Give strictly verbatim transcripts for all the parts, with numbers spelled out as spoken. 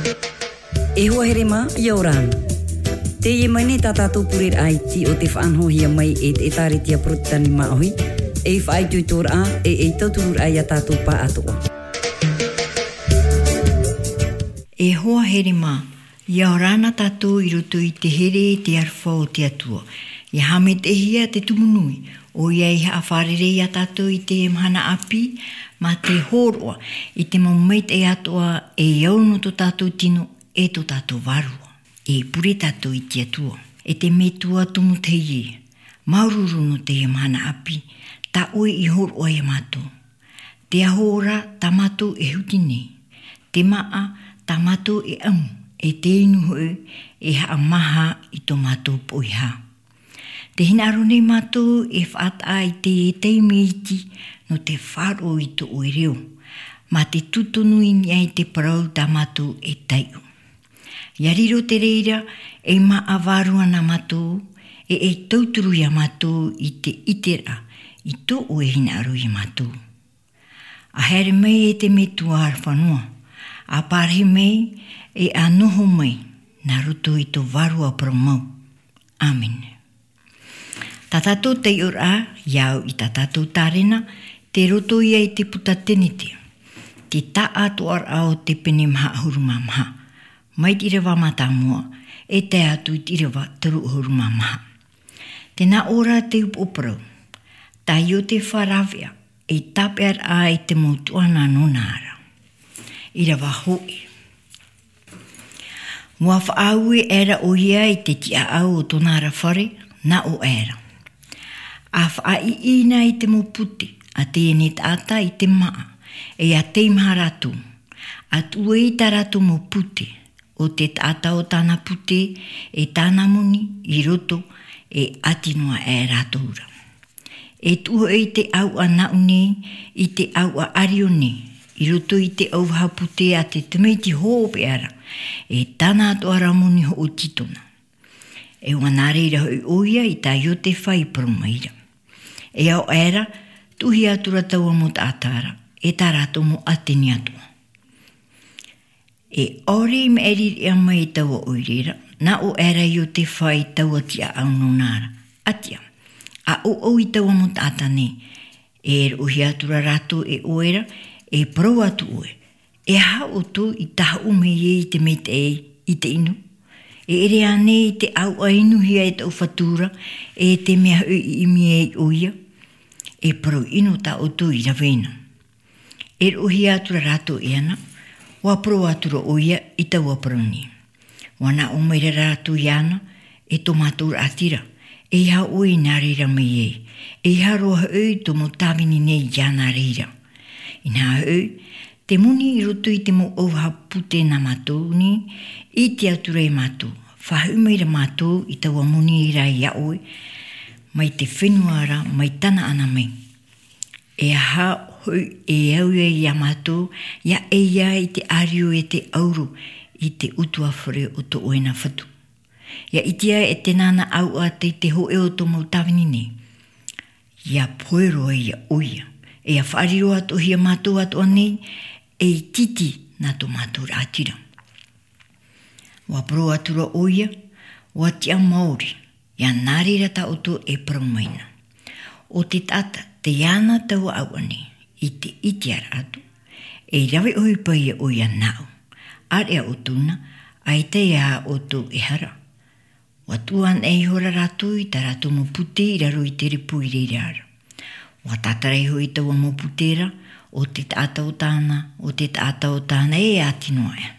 E hoa herema Yoran. Te ye mai ne tātātou purir ai ti o te whaanhohia mai e te tāritia protani maohi. E whaai tuitor a e e tauturur ai a tātou pā atoa. E hoa herema Yorana tātou i roto i te here e te arwha o te atua. I hame te hia te tumunui. O ia i hawharere a tātou i te mhana api, ma te horoa i te momeit e atoa e iauno to tātou tino e to tātou varua. E pure tātou i te atua. E te metua tumu te ie. Maururu no te mhana api, ta oe i horoa i mātou. Te ahora ta mātou e huti nei. Te maa ta mātou e amu. E te inu hoi e haa maha i tō mātou poiha. Te hinaro nei mātou e whaata i te e teimi iti no te wharo i tō oe reo. Ma te tutonu i nia i te parau tā mātou e taiu. Iariro te reira e maa avarua na mātou e e tauturu ia mātou i te itera i tō oe hinaro i mātou. A here mei e te metua ar whanua. A pārhe mei e anoho mai nā roto i tō varua promau. Amen. Tā tātou te ora, iau i tā tātou tārena, te roto ia i te puta tenete. Te tā atu ar ao te pene maha huruma maha. Mai tirewa mata mua, e te atu i tirewa taru huruma maha. Tēnā ora te upoprau. Tā i o te wharawea, e tape ar a i te motuana nonara. Irawa hoi. Mua whaaue era o ia i te tia au o tonara whare, na o era. A whaai ina i te mopute, a te ene tata i te maa, e a te imharatu. A tue i taratu mopute, o te tata o tāna pute, e tāna muni, i roto, e atinua e ratoura. E tue i te au a naune, i te au a arione, i roto i te au hapute a te temeiti hōpe ara, e tāna ato aramuni ho o titona. E wanareira hoi oia i tā i o te whai promaira. E au era, tuhi atura taua mo tātara, e tā rato mo ateni atua. E ori me eriri a mai taua oirera, na o era i o te whai taua tia au nonara. Atia, a o o i taua mo tātane, e er uhi atura rato e oera, e pro atu oe. E ha o tō i taha ume i te mete e i te inu. E ere ane i te au a inu hia e tau whatura e te mea ui i imi e oia. E pro inu ta o tō i rawena. E rohi atura rato e ana, wa pro atura oia i tau aproni. Wana o meira rato i ana e tō matura atira. E ha oi nā reira mei e. E ha roha oi tō mo tawini nei ia nā reira. I nā oi, te muni i roto i te mo auha pute na mātou ni, i te atura i mātou. Whahumeira mātou i taua muni i rai a oe, mai te whenuara, mai tana ana mei. E ha hoi e au e i a mātou, ia e ia i te ario e te auro, i te utua whare o to oena whatu. Ia itia e te nana au a te te ho e o to mau tawini nei. Ia poero e ia oia. E a whariro ato hia mātou ato anei, e titi nā tō mātou rātira. Wa pro atura oia, wa tia Māori, ia nārira ta oto e praumaina. O te tata, te iana tau au anei, i te itiara atu, e rawe oi pai e oia nāu. Are a otuna, ai te ia oto e hara. Wa tuan e hora ratu i ta ratu mo pute i raro i te ripu i reirara. Wa tatarei hoi taua mo putera, o te tata o tāna, o te tata o tāna e atinoa e.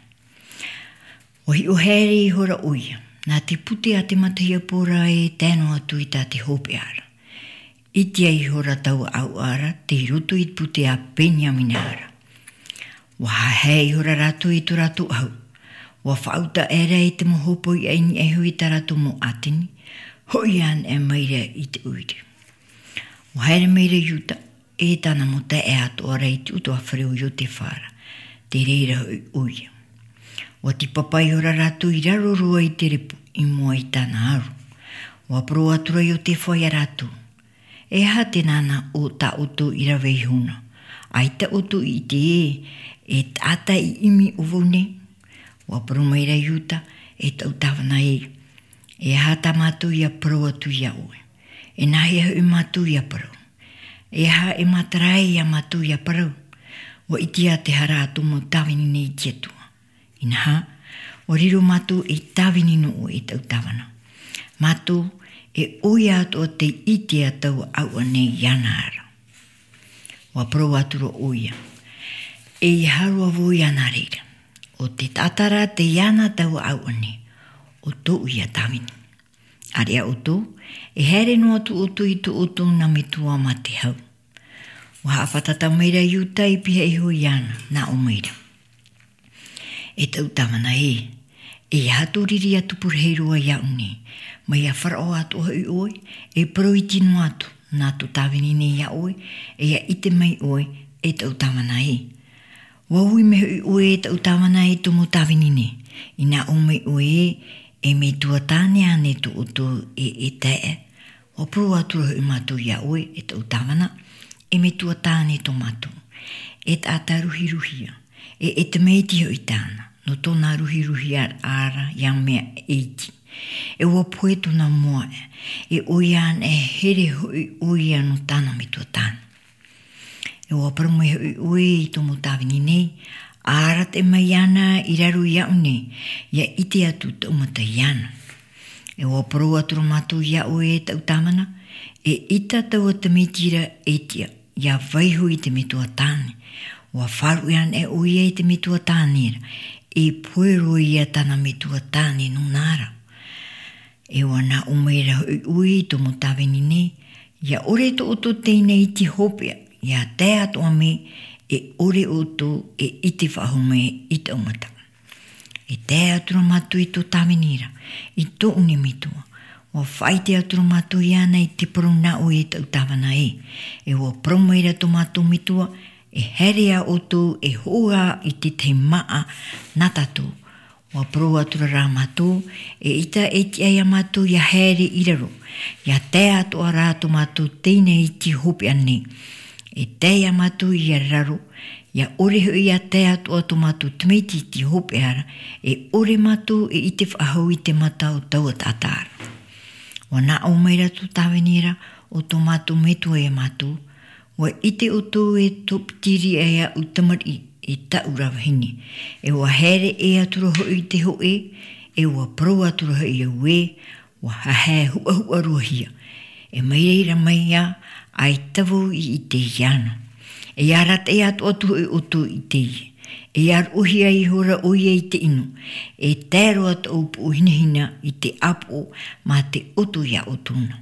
O hi o here i hora oia, nā te pute a te matahia pōra e tēno atu i tā te hope ara. Itia i hora tau au ara, te roto i pute a Benjamina ara. Wa hei hora ratu i tu ratu au. Wa whauta ere i te mohopo i aini e hui ta ratu mo atini, hoi an e maire i te uiri. O haere meire yuta, e tāna mo te e ato ara i te uto a whareo i o te whara, te reira hoi uia. O ti papai ora ratu i raro roa i te repu, i mua i tāna aru. O apro atura i o te whaia ratu. E ha te nana o ta oto i rawe i huna. Ai ta oto i te e, e tata i imi o vone. Wa promeira yuta e tau tawana e. E hata matu ia pro atu ia oe. E nahi hu matu ia pro. E ha e matarai ia matu ia pro. Wa itia te hara atu mo tawini nei tietua. Ina ha, wa riru matu e tawini no o e tau tawana. Matu e uia atu o te iti atau au anei yanara. Wa pro aturo uia. E harua vo yana reira. O te tatara te yana tau au anei. O tu uia tawini. Aria o tu, e here no atu utu i tu utu na mitua ma te hau. Wa hawhatata meira iuta i piha i hui yana na o meira. E tau tawana e, e hatu riri atu purheirua ia uni. Mai a wharao atu hui oi, e pro i tinu atu, nā tu tawini ne ia oi, e a ite mai oi, e tau tawana e. Wa hui me hui oi e tau tawana e tumu tawini ne, i nā o mei oi e, e me tua tāne ane tu utu e e tae, o pro atu hui matu ia oi, e tau tawana, e me tua tāne to matu, e tāta ruhi ruhia, e e te meiti hui tāna, no tōna ruhi ruhia ara yang mea eiti. E ua poe tōna mua e oian e here hui oia no tāna me tua tāna. E ua parumai hui oi i tō mo tāwini nei, ara te mai ana i raru iau nei, ia ite atu tau mata iana. E ua paru aturu matu iau e tau tāmana, e ita tau te metira etia, ia vaihu i te metua tāne. Ua wharu ian e oia i te metua tānera, e poero ia tāna metua tāne nunara. E wana umeira hui ui to mo tawini nei, ia ore to oto teine i ti hopea, ia te atu ame, e ore oto e iti whahume i te umata. E te atura matu i to tawinira, i to une mitua, o whaite atura matu i ana i te porona o e tau tawana e, e o promeira to matu mitua, e herea oto e hoa i te te maa natatu, wa pro atura rā matu, e ita e ti aia matu ia here iraro, ia te atu a rātu matu teine i ti hopi ane, e te ia matu ia raro, ia ore hui ia te atu atu matu tmeiti ti hopi ara, e ore matu e ite whahau i te matau tau atatara. Wa nā o meira tu tawenira o to matu metu e matu, wa ite o to e toptiri ea utamari, e taura wahini. E wa here e atura hoi te hoe, e wa pro atura hoi au e, wa hahe hua hua rohia. E maireira maia, ai tavu i i te iana. E arat e atu atu hoi oto i te ie. E ar uhia i hora oia i te inu. E tēro atu upu hinahina i te apo ma te oto ia otuna.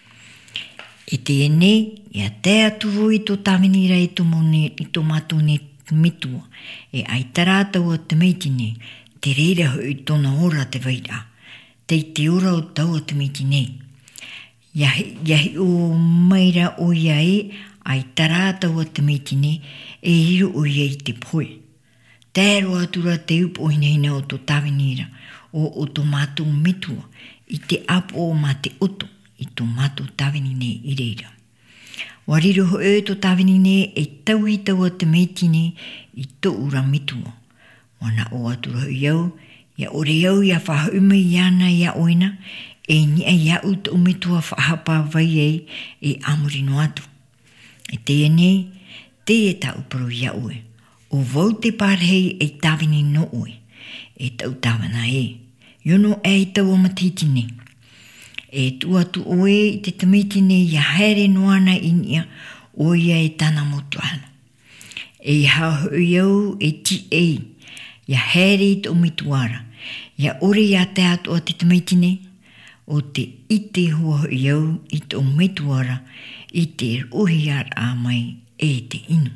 E te ene, ia te atu i to taminira i to mone, i to matone mitua, e ai tarātau o te meitine, te reira hui tōna ora te waira, te te ora o tau o te meitine. Iahi, iahi o maira o ia e, ai tarātau o te meitine, e hiru o ia i te poe. Tēro atura te upo hinahina o tō tawinira, o o tō mātou mitua, i te apo o ma te oto, i tō mātou tawinine i reira. Wariro ho e to tawinine e tau i tau a te meitine i to ura mitua. Wana o atura ho iau, ia ore iau ia whahaume i ana ia oina, e ni a iau to mitua whahapa vai ei e amurino atu. E te ene, te e tau pro iau e. O vau te pārhei e tawini no oe, e tau tawana e. Yono e tau o matitine. E tu atu oe i te tamitine ia haere noana inia o ia e tana motuana. E hau iau e ti e, ia haere i te omituara, ia ore ia te atu o te tamitine, o te ite hua iau i te omituara, i te uhi ar a mai e te inu.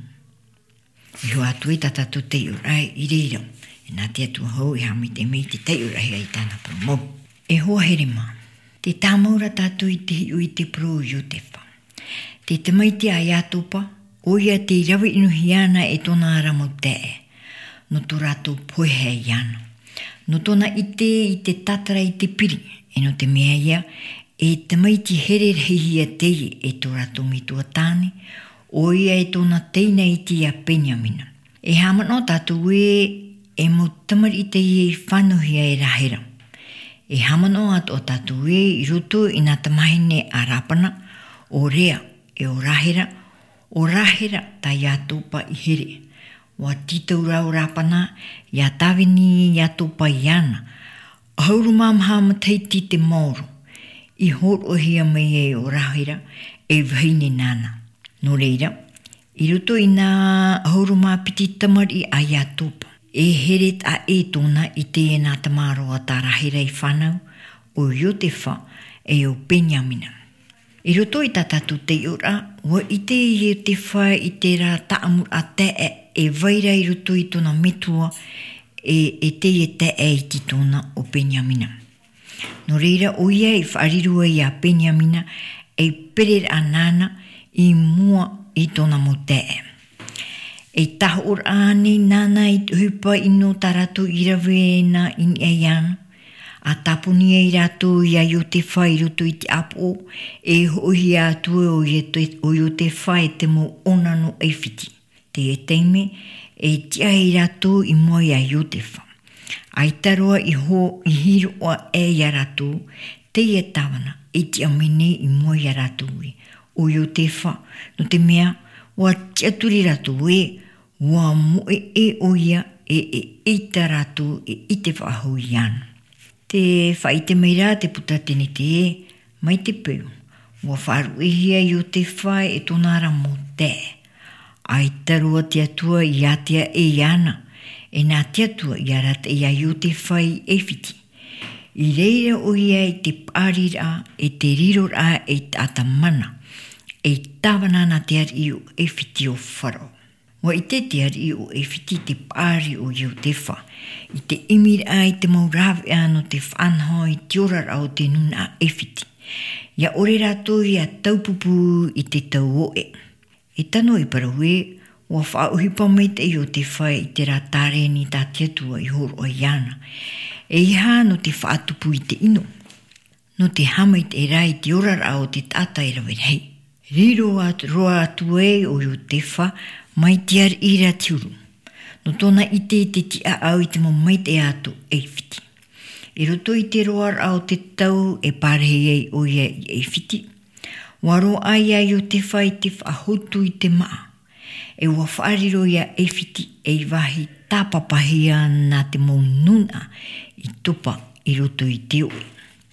I hua atu e tatatu te urai i reira, e nā te atu hau i hami te mei te te urai i tana promo. E hoa here maa. Te tāmaura tātou i te hiu i te pro i o te wha. Te tamaiti a iatopa, o ia te rawi inuhi ana e tōna aramo te e. No tō rātou poehe i ana. No tōna i te i te tatara i te piri, e no te mea ia, e tamaiti here rehihia teie e tō rātou mitua tāne, o ia e tōna teina i te a Benjamina. E hamano tātou e e mo tamar i te i e whanohia e rahera. E hamano at o tatu e i ruto i nā tamahine a rapana o rea e o rahera, o rahera ta ia tupa i here. Wa titau rau rapana ia tawini ia tupa i ana. Hauru mamha mataiti te mauro. I hor o hia mai e o rahera e vahine nana. No reira, i ruto i nā hauru mā piti tamar i a ia tupa. E heret a e tōna i te e nā tamaro a tā rahera i whanau o Iotefa e o Benjamina. I roto i tatatu te ura, wa i te Iotefa i te rā taamur a te e e vaira i roto i tōna metua e, e te e te e i ti tōna o Benjamina. No reira o ia i wharirua i a Benjamina e perer a nana i mua i tōna mo te e. E tahur ane nana i hupa ino taratu i rawe na in e iana. A tapuni e rato i a Iotefa i roto i te apo e hohi atu o Iotefa e te mo onano e whiti. Te e teime e tia i rato i mua i a Iotefa. Ai taroa i ho i hiro o e i a rato te e tawana e tia mene i mua i a rato e. O Iotefa no te mea wa tia turi rato e wa mo e e o ia e e e ta rato e i te whaho i ana. Te whaite mai rā te puta tene te e, mai te peu. Wa wharu e hia i o te whae e tonara mo te. Ai tarua te atua i atia e ana, e nā te atua i arata i a i o te whae e whiti. I reira o ia i te pārira e te riro rā e tata mana, e tawana na te ar i o e whiti o wharo. Wa i te te ar i o e whiti te pāri o i o te wha. I te imir a i te maurawe ano te whanho i te ora rao te nuna e whiti. Ia ore rato i a taupupu i te tau o e. E tano i parawe, wa whauhipa mai te i o te whai i te ratare ni tā tiatua i horo o iana. E iha no te whaatupu i te ino. No te hamai te rai te ora rao te tata i rawe rei. Riro at roa atu e o i o te wha mai te ar ira tiuru. No tōna i te te tia au i te mo mai te atu e whiti. E roto i te roar au te tau e pārhei ei o ia i e whiti. Waro ai ai o te whai te whahotu i te maa. E ua whaariro ia e whiti e i wahi tāpapahia nā te mo nuna i tupa i roto i te oe.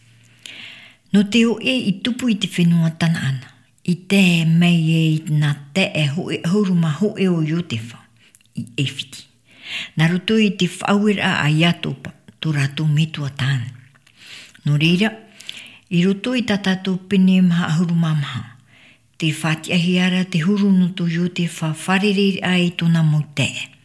No te oe i tupu i te whenua tana ana. I te mei e i nā te e hoe hauruma hoe o Iotefa i e whiti. Nā roto i te whauera a Iatopa, tō rato metua tāna. No reira, i roto i tatato pene maha hauruma maha. Te whatiahiara te huru no tō Iotefa wharereira a i tōna mo te.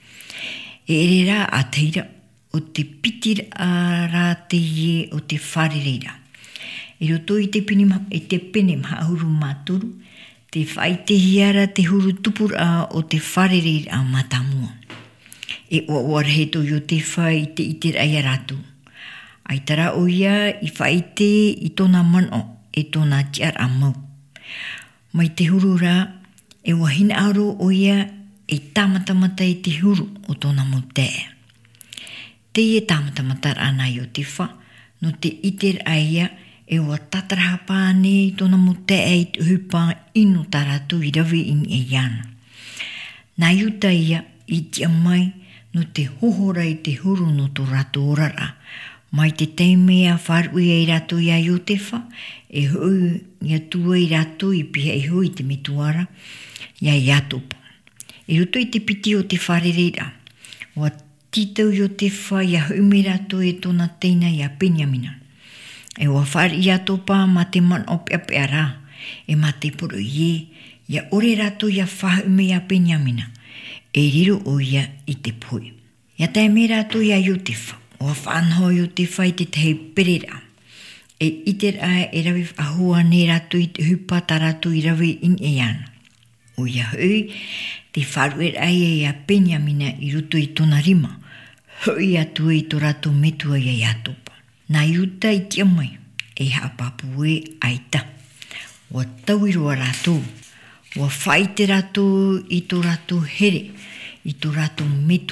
E erera a teira o te pitira a rā te ie o te wharereira. I roto i te pene, e te pene maha huru māturu, te whaite hiara te huru tupura o te wharerere a matamua. E o oare to i o te whai i te iter ai ratu. Ai tara o ia i whaite i tōna mano e tōna tiar a mau. Mai te huru rā, e wahina aro o ia e tāmatamata i te huru o tōna mo te. Te e tāmatamata ana i o te wha, no te iter ai ia, e wa tataraha pāne i tōna mo te e i hupa ino taratu i rawe in e iana. Nā iuta ia i tia mai no te hohora i te huru no tō rato orara. Mai te teime a wharu i e rato i a Iotefa, e hui i a tua i rato i piha e hui te mituara, i a Iatopa. E roto i te piti o te wharereira, wa titau Iotefa i a hui me rato e tōna teina i a Benjamina. E wa whare i atopa ma te man o pia pia rā, e ma te poro ie, ia ore rato ia whahu me a Benjamina, e riro o ia i te pui. Ia tae me rato ia Iotefa, o whanho Iotefa i te tehe perera, e iter a e rawe ahua ne rato i te hupa ta rato i rawe in e ana. O ia hui, te wharuer ai e a Benjamina i ruto i tōna rima, hui atu i tō rato metua i a atopa. Nā iuta i tia mai, e hapapu e aita. Wa tau i roa rātou, wa whaite rātou i tō rātou here, i tō rātou metua,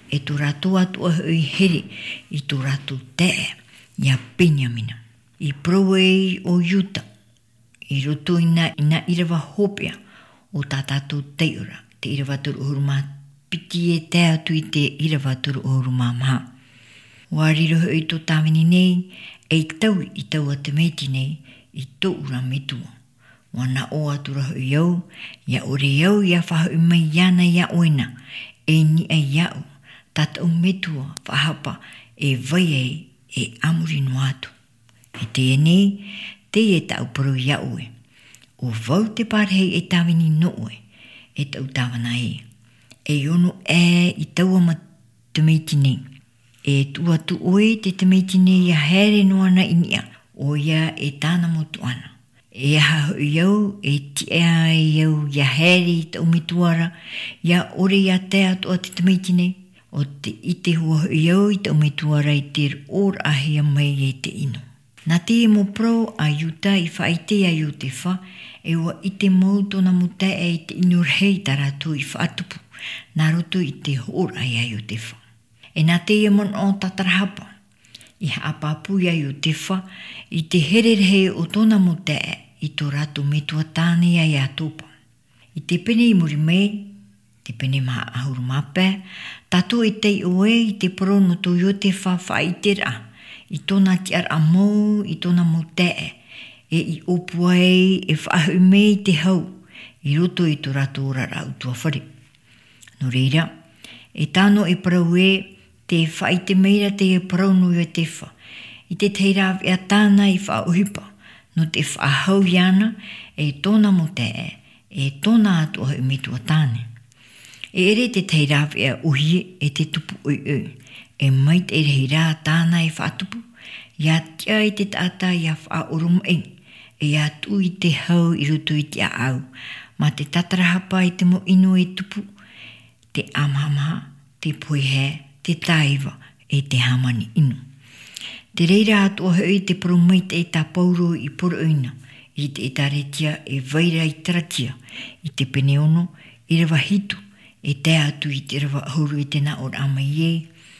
e tu ratu atu hui here i tu ratu te ia Benjamina. I proe o Yuta, i roto ina ina irawa hopea o tātātou teiura, te irawa turu uhuruma piti e te atu i te irawa turu uhuruma maha. Wariro hui to tāwini nei, e tau i tau a te meiti nei, i tō ura metua. Wana o atura hui iau, ia ore iau ia whahu mai iana ia oina, e ni a iau, tātou metua whahapa e vai ei e amurinu atu. E te nei, te e tau paro iau e. O vau te parhei e tāwini noe, e tau tāwana e. E ono e i taua ma te meiti nei. E tua tu oe te te meiti nei ia here noana inia, o ia e tāna motu ana. E aha iau, e tia iau ia here i tau metuara, ia ore ia te atu a te te meiti nei, o te ite hua iau i tau metuara i te or ahia mai e te ino. Nā te e mo pro a Yuta i whaite a Yuta wha, e ua i te mautona mo te e i te inurhei taratu i whaatupu, nā roto i te hor a Yuta wha. E nā te e mon o tatarahapa, i haapapu a Yuta wha, i te hererehe o tona mo te e, i tō ratu metua tāne a Yatopa. I te pene i muri mei, te pene maha ahuru mape, tato e tei oe i te porono tō Yuta wha whaitera, i tōna ti ar amau, i tōna mo te e, e i opuai e whahu mei te hau, i roto i tō rato ora rau tua whare. No reira, e tāno e parau e, te whaite meira te e parau no i te wha, i te teiraw e tāna i whauhipa, no te whahau iana, e tōna mo te e, e tōna atu ahu mitua tāne. E ere te teiraw e uhi e te tupu ui ui, e mai te rehi rā tāna e whaatupu, ia tia i te tata ia whaorum e, e ia tu i te hau i rutu i te au, ma te tatarahapa i te mo inu e tupu, te amhamaha, te puihe, te taiva e te hamani inu. Te reira atu o hui te promeite e tā pauro i poroina, i te etaretia e vaira i taratia, i te peneono, i rawa hitu, e te atu i te rawa huru i te na or amai e,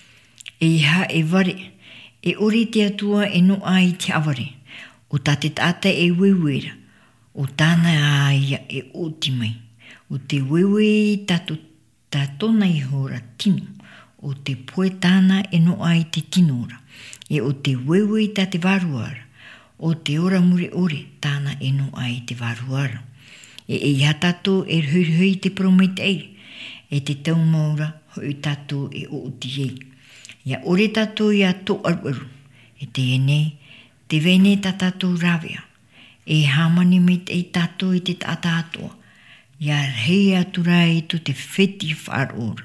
e ha e ware, e ori te atua e no ai te aware, o ta te tata e wewera, o tāna aia e oti mai, o te wewe tatu tatona i hora tino, o te poe tāna e no ai te tinora, e o te wewe ta te waruara, o te ora muri ore tāna e no ai te waruara. E e ha tato e hui hui te promete ei, e te tau maura hui tato e oti ei. Ia ore tato ia tō aru e te ene, te vene ta tato rawea, e hamani me te tato i te tata atoa, ia rei atura e to te wheti whaarora.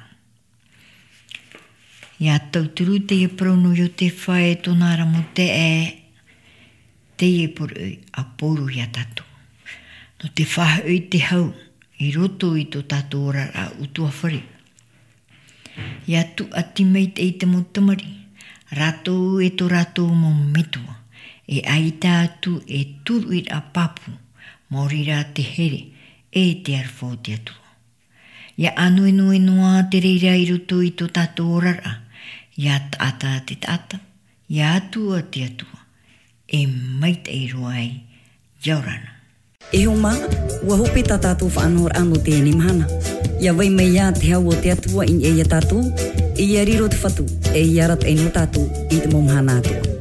Ia tauturu te e prono yo te whae tonara mo te e, te e poru a poru ia tato. No te whaha ui te hau, i roto i to tato ora a utua whare. Ia tu ati mei te i te mo tamari, rato e to rato mo metua, e aita atu e turu i a papu, morira te here, e te arfo te atua. Ia anu enu enua te reira i roto i to tato orara, ia tata te tata, ia atua te atua, e mai te i roai, jaurana. E ho maa, ua hope ta tātou whaanor anu te ene mahana. Ia vai mai ia te hau o te atua in e ia tātou, e ia riro te whatu, e ia rat e no tātou i te momahana atua.